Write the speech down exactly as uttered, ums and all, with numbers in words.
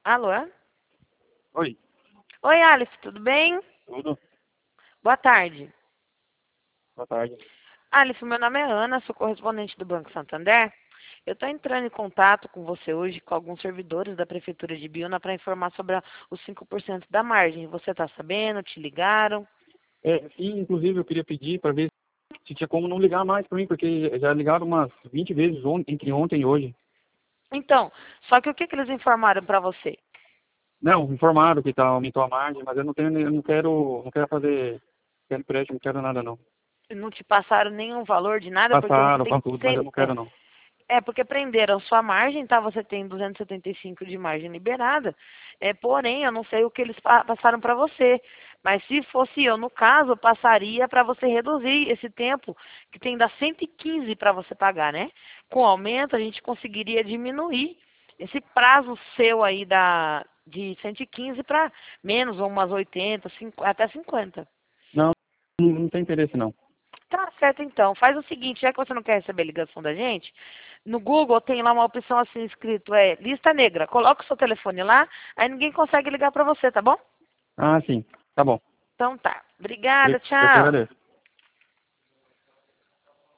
Alô? Oi, Oi, Alice, tudo bem? tudo? Boa tarde. Boa tarde. Alice, meu nome é Ana, sou correspondente do Banco Santander. Eu estou entrando em contato com você hoje com alguns servidores da Prefeitura de Biúna para informar sobre a- os cinco por cento da margem. Você está sabendo? Te ligaram? É, sim, inclusive eu queria pedir para ver se tinha como não ligar mais para mim, porque já ligaram umas vinte vezes on- entre ontem e hoje. Então, só que o que, que eles informaram para você? Não, informaram que tá, aumentou a margem, mas eu não tenho, eu não quero, não quero fazer, quero empréstimo, não quero nada não. Não te passaram nenhum valor de nada? Porque você Passaram tem para tudo, mas eu cem. não É, quero não. É, porque prenderam sua margem, tá? Você tem duzentos e setenta e cinco de margem liberada. É, porém, eu não sei o que eles pa- passaram para você. Mas se fosse eu, no caso, eu passaria para você reduzir esse tempo, que tem da cento e quinze para você pagar, né? Com o aumento, a gente conseguiria diminuir esse prazo seu aí da, de cento e quinze para menos, ou umas oitenta, cinquenta, até cinquenta. Não, não, não tem interesse não. Tá certo, então. Faz o seguinte, já que você não quer receber ligação da gente, no Google tem lá uma opção assim escrito, é lista negra. Coloca o seu telefone lá, aí ninguém consegue ligar pra você, tá bom? Ah, sim, tá bom. Então tá. Obrigada, Eu eu que tchau. agradeço.